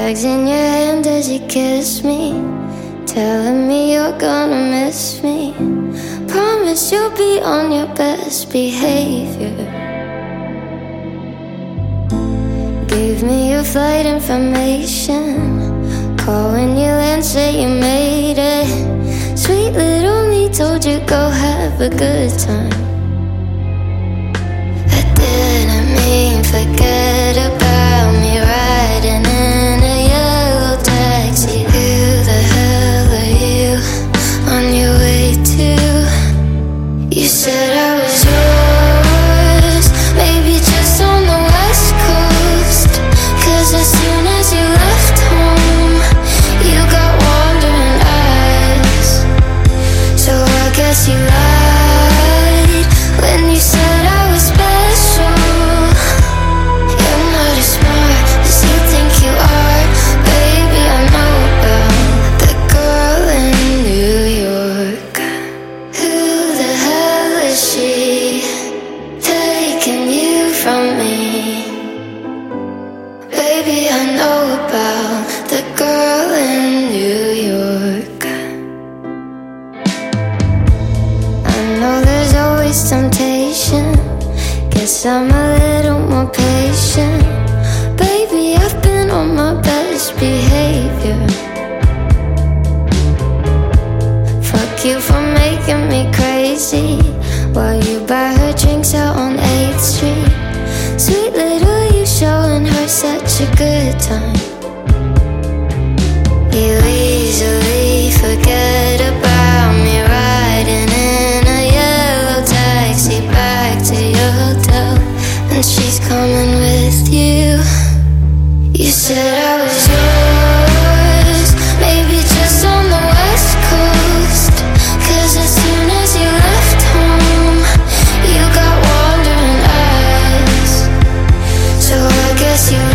Bags in your hand as you kiss me, telling me you're gonna miss me. Promise you'll be on your best behavior. Give me your flight information, call when you land, say you made it. Sweet little me told you go have a good time. I didn't mean forget about me riding in a yellow taxi. Who the hell are you on your way to? You said I was yours, maybe just on the west coast. 'Cause as soon as you left home, you got wandering eyes. So I guess you lied when you said I was special. You're not as smart as you think you are. Baby, I know about the girl in New York. Who the hell is she, taking you from me? Baby, I know about the girl in New York. I know there's always temptation, guess I'm a little more patient. Baby, I've been on my best behavior. Fuck you for making me crazy while you buy her drinks out on 8th Street. Sweet little you showing her such a good time. You easily forget about me riding in a yellow taxi back to your hotel, and she's coming with you. You said I was yours, maybe just on the west coast. 'Cause as soon as you left home, you got wandering eyes. So I guess you